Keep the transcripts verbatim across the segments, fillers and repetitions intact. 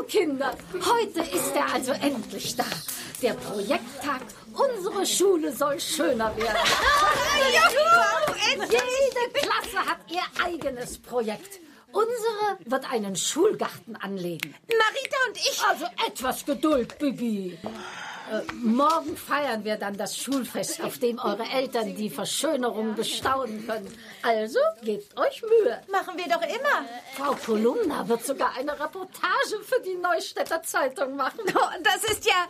So, Kinder, heute ist er also endlich da. Der Projekttag, unsere Schule soll schöner werden. Juhu, Jede Klasse hat ihr eigenes Projekt. Unsere wird einen Schulgarten anlegen. Marita und ich... Also etwas Geduld, Bibi. Äh, morgen feiern wir dann das Schulfest, auf dem eure Eltern die Verschönerung bestaunen können. Also gebt euch Mühe. Machen wir doch immer. Frau Kolumna wird sogar eine Reportage für die Neustädter Zeitung machen. Oh, das ist ja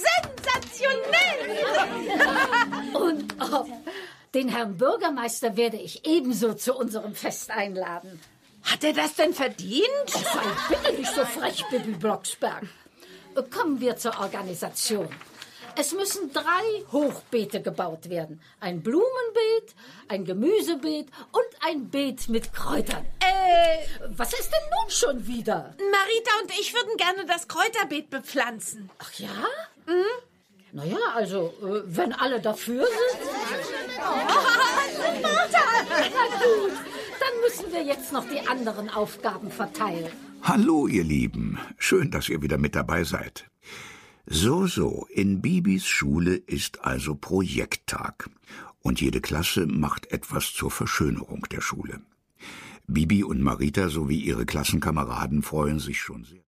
sensationell. Und oh, den Herrn Bürgermeister werde ich ebenso zu unserem Fest einladen. Hat er das denn verdient? Sei bitte nicht so frech, Bibi Blocksberg. Kommen wir zur Organisation. Es müssen drei Hochbeete gebaut werden. Ein Blumenbeet, ein Gemüsebeet und ein Beet mit Kräutern. Äh, Was ist denn nun schon wieder? Marita und ich würden gerne das Kräuterbeet bepflanzen. Ach ja? Mhm. Naja, also, äh, wenn alle dafür sind. Na gut, dann müssen wir jetzt noch die anderen Aufgaben verteilen. Hallo, ihr Lieben. Schön, dass ihr wieder mit dabei seid. So, so, in Bibis Schule ist also Projekttag. Und jede Klasse macht etwas zur Verschönerung der Schule. Bibi und Marita sowie ihre Klassenkameraden freuen sich schon sehr.